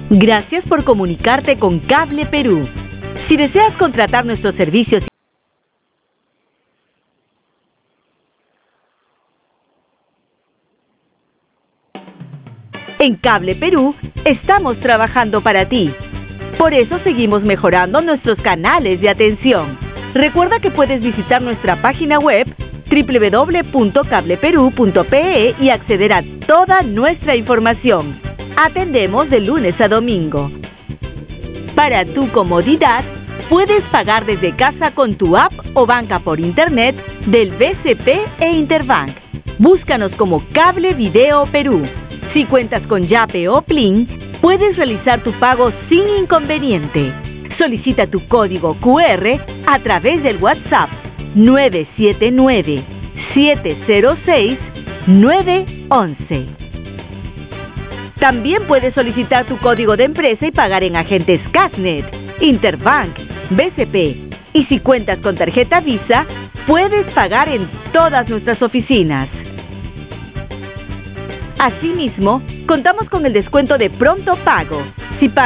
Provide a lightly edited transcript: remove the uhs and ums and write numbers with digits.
Gracias por comunicarte con Cable Perú. Si deseas contratar nuestros servicios en Cable Perú, estamos trabajando para ti. Por eso seguimos mejorando nuestros canales de atención. Recuerda que puedes visitar nuestra página web www.cableperu.pe y acceder a toda nuestra información. Atendemos de lunes a domingo. Para tu comodidad, puedes pagar desde casa con tu app o banca por internet del BCP e Interbank. Búscanos como Cable Video Perú. Si cuentas con Yape o Plin, puedes realizar tu pago sin inconveniente. Solicita tu código QR a través del WhatsApp 979-706-911. También puedes solicitar tu código de empresa y pagar en agentes Casnet, Interbank, BCP. Y si cuentas con tarjeta Visa, puedes pagar en todas nuestras oficinas. Asimismo, contamos con el descuento de Pronto Pago. Si pagas